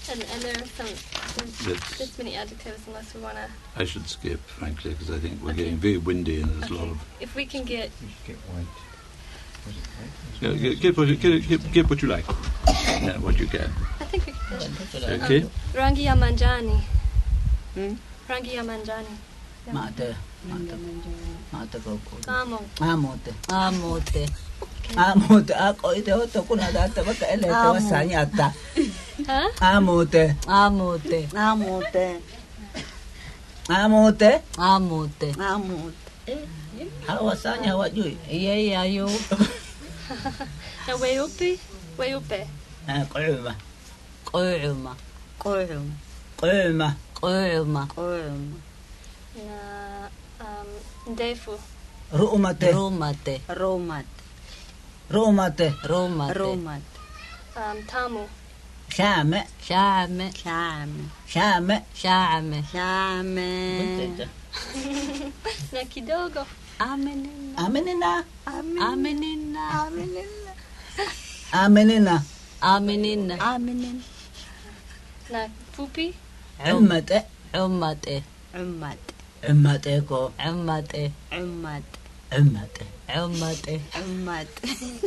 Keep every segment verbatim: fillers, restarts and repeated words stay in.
And, and there are some, there's this many adjectives unless we want to... I should skip, frankly, because I think we're Okay. getting very windy and there's Okay. a lot of... If we can get... You should get white. Was it white? Yeah, get, get, what you, get, get, get what you like. Yeah, what you can. I think we can... Okay? Um, rangi ya manjani. Hmm? Rangi ya manjani. Mate, mate, mate koko. Amo. Amote. Amote. Amote, ako ite hoto kuna data baka ele te wasanya ata. Huh? Amote. Amote. Amote. Amote. Amote. Amote. Hawasanya wajui. Iye ayo. Na weupe? Weupe. Ah, kolma. Kolma. Kolma. Kolma. Kolma. Kolma. Na um, ndefu. Rumate. Rumate. Rumate. Rumate. Rumate. Rumate. Um, tamu. Shame. Shame. Shame. Shame. Shame. Shame. Na kidogo. Amenina. Amenina. Amenina. Amenina. Amenina. Amenina. Amenina. Na fupi. Ummate. Ummate. Ummate. Ummate ko. Ummate. Ummate. Ummate. Ummate. Ummate.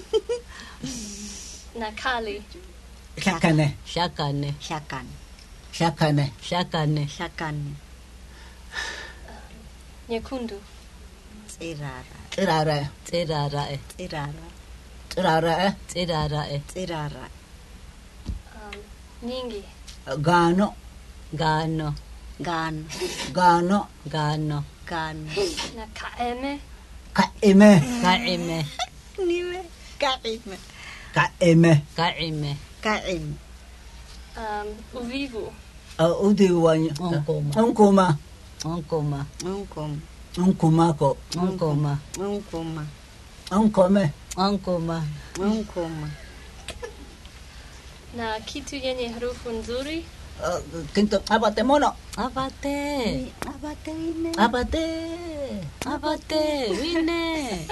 Na kali. Shakane. Shakane. Shakane. Shakane. Shakane. Shakane. Nyekundu. Tsirara. Tsirara. Tsirara. Tsirara. Tsirara. Tsirara. Tsirara. Um, nyingi. Gano. Gano. Gano. Gano. Gano. Gano. Na kaeme. Kaime. Kaime. Nime. Kaime. Kaime. Kaime. Kaime. Um, uvivu. Uh, udiwanya. Onkoma. Onkoma. Onkoma. Onkoma. Onkoma ko. Onkoma. Onkoma. Onkome. Onkoma. Onkoma. Na kitu yenye harufu nzuri. Uh, kinto abate mono. Abate. Abate wine. Abate. Abate. Wine.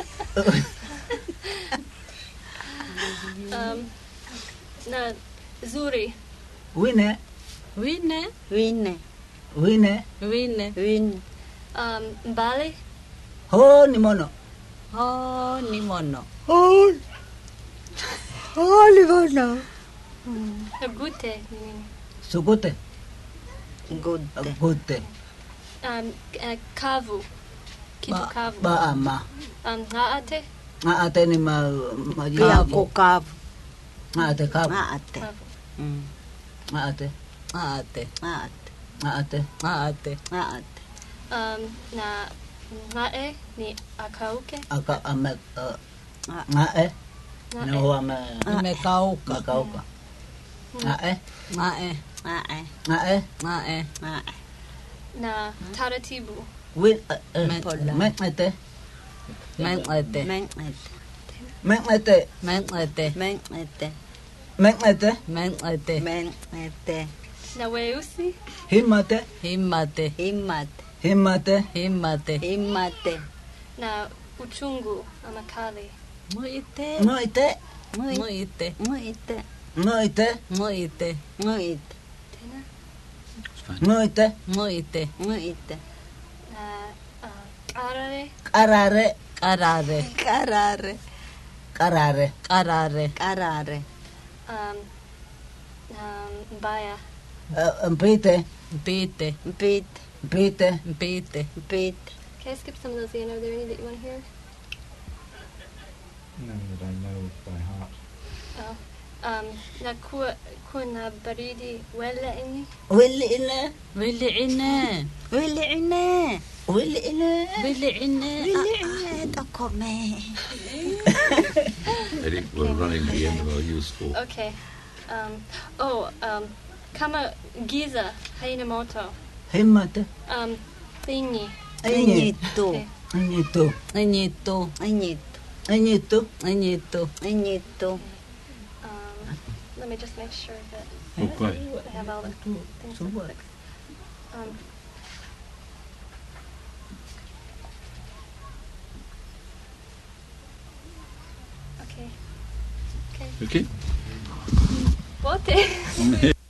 Um, na zuri. Wine. Wine. Wine. Wine. Wine. Wine. Um, mbali. Ho ni mono. Ho ni mono. Ho. Ho ni mono. Na gute ni nini? Sugute. Gute. Gute. Um, uh, kavu. Kitu Ba, kavu. ba ama. Um, ngaate. Ngaate ni ma ma Kavu. kavu. Ngaate kavu. Ngaate. Kavu. Mm. Ngaate. Ngaate. Ngaate. Ngaate. Ngaate. Ngaate. Um, na ngae ni akauke. Aka ame ngae. Ngae. No ame Imekauka. makauka. Ngae. Ngae. Ngae. Ngae. Ngae. Ngae. Na taratibu. Win Pola. mengete. Mengete. Mengete. Mengete. Mengete. Mengete. Mengete. Mengete. Mengete. Na weusi. Himate. Himmate. Himate. Himate. Himmate. Himate. Na uchungu ama kali. Muite. Muite. Muite. Muite. Muite. Muite. Muite. Tena. It's fine. Muite. Muite. Muite. Na uh, karare. Karare. Karare. Karare. Karare. Karare. Karare. Um, um, mbaya. Mpite. Mpite. Mpite. Mpite. Mpite. Mpite. Can I skip some of those? Ian? Are there any that you want to hear? No, that I know by heart. Oh. Um, na kuwa, kuwa na baridi wala ini. Willi ina. Willi ine. Willi ina. Willi ina. Willi ine. Willi ina. Takome. I think we're running to the end of our useful. Okay. Um, oh, um, kama giza haina moto. Himate. Um, thingy. Añito. Okay. Añito. Añito. Añito. Añito. Añito. Añito. Um, let me just make sure that Oh, quite. I have all the things So what? fixed. Um, okay. Okay. Okay? Bote.